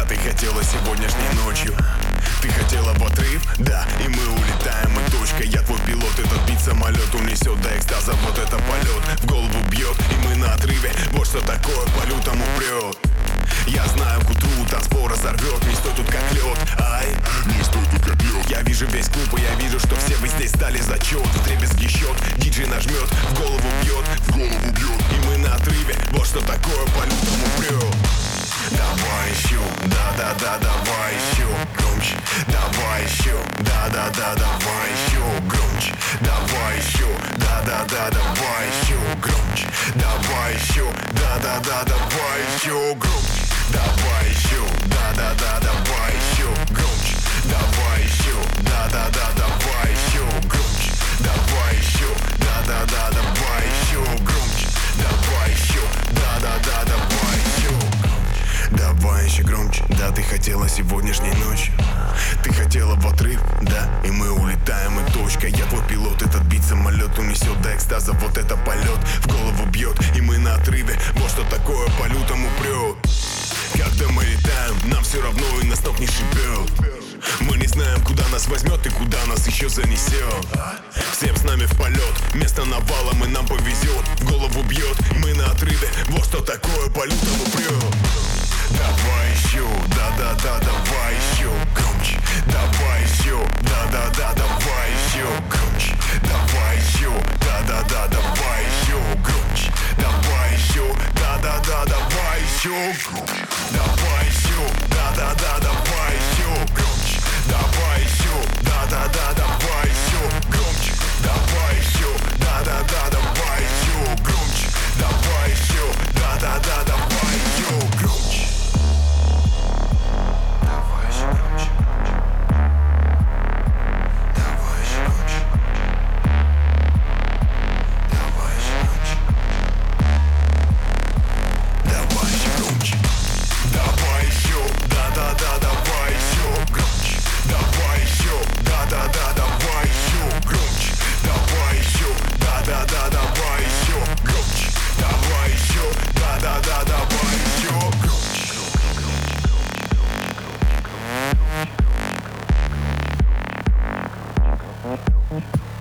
ты хотела сегодняшней ночью. Ты хотела в отрыв, да, и мы улетаем, и точка. Я твой пилот, этот бит самолет унесет до экстаза, вот это полет. В голову бьет, и мы на отрыве, вот что такое по лютому прет. Я знаю, к утру танцпол разорвет, не стой тут как лед, ай, не стой тут как лед. Я вижу весь клуб, и я вижу, что все вы здесь стали зачет. Вдребезги счет, диджей нажмет, в голову бьет, и мы на отрыве, вот что такое по лютому прет. Давай еще, да-да-да, давай еще громче. Давай еще, да-да-да, давай еще громче. Давай еще, да-да-да, давай еще громче. Давай еще, да-да-да, давай еще громче. Давай еще, да-да-да, давай еще громче. Давай еще, да-да-да, давай еще громче. Давай еще, да-да-да, давай еще громче. Давай еще, да-да-да, давай еще громче. Давай еще громче, да, ты хотела сегодняшней ночью. Ты хотела в отрыв, да, и мы улетаем, и точка. Я твой пилот, этот бит самолет унесет до экстаза, вот это полет. В голову бьет, и мы на отрыве, вот что такое по лютому прет. Когда мы летаем, нам все равно, и нас ног не шибет. Мы не знаем, куда нас возьмет и куда нас еще занесет. Всем с нами в полет, место навалом, и нам повезет. В голову бьет, мы на отрыве, вот что такое по лютому прет. Давай еще, да-да-да, давай еще громче. Давай еще, да-да-да, давай еще громче. Давай еще, да-да-да, давай еще громче. Давай еще, да-да-да, давай еще громче. Давай еще, да-да-да, давай еще громче. Давай еще, да-да-да, давай еще громче. Давай еще, да-да-да, давай еще громче. Давай еще, да-да-да, давай еще громче. Yeah.